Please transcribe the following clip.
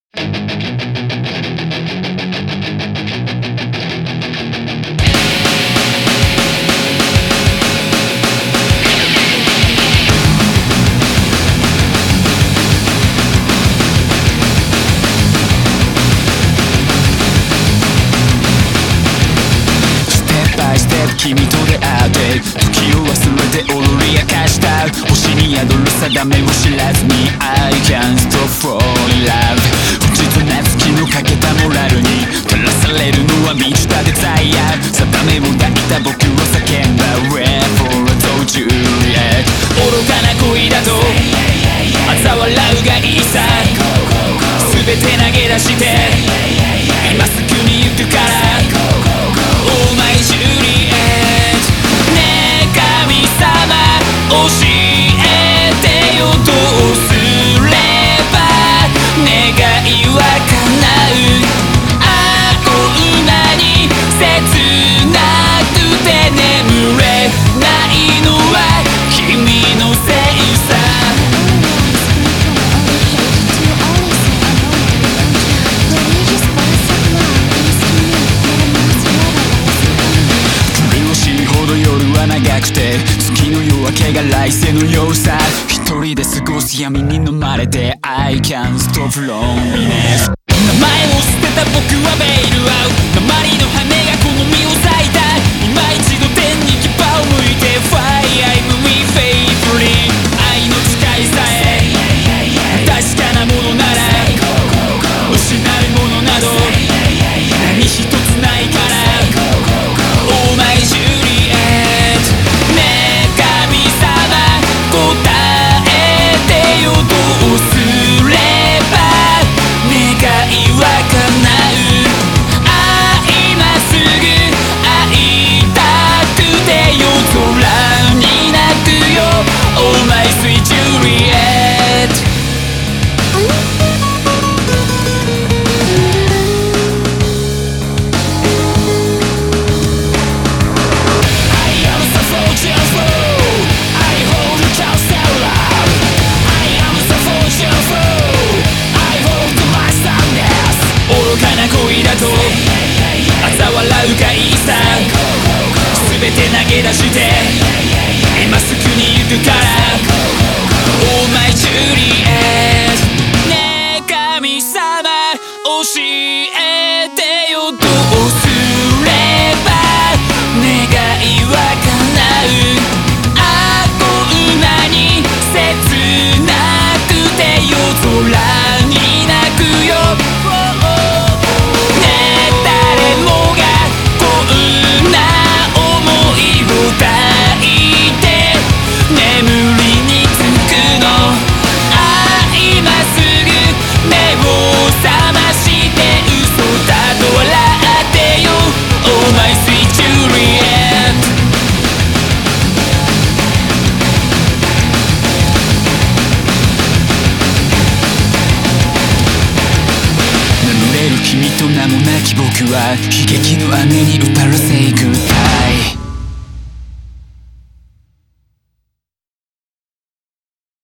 君と出会って時を忘れて踊り明かした星に宿る定めを知らずに I can't stop falling in love 不実な月のかけたモラルに照らされるのは満ちたデザイア定めを抱いた僕を叫んだ Wherefore I told you yet 愚かな恋だと嘲笑うがいいさ全て投げ出して今すぐに行くから Oh my Juliet ねえ神様教えてよどうすれば願いは叶う青馬に切なくて眠れないのは君のせいさ長くて月の夜明けが来世の夜さ一人で過ごす闇に飲まれて I can't stop loneliness 名前を捨てた僕はベイルアウト鉛の羽がこの身を裂いた今一度天に牙を向いて Fly I believe faithfully 愛の誓いさえ確かなものなら失うものなど何一つないから Oh my Juliet ねえ神様答えてよどうすれば願いは叶う今すぐ会いたくて夜空に泣くよ Oh my sweet Juliet恋だと嘲笑うがいいさ全て投げ出して今すぐに行くから Oh my Juliet ねえ神様教えてよどうすれば願いは叶う青馬に切なくて夜空に泣くよ君と名もなき僕は悲劇の雨に打たれていくたい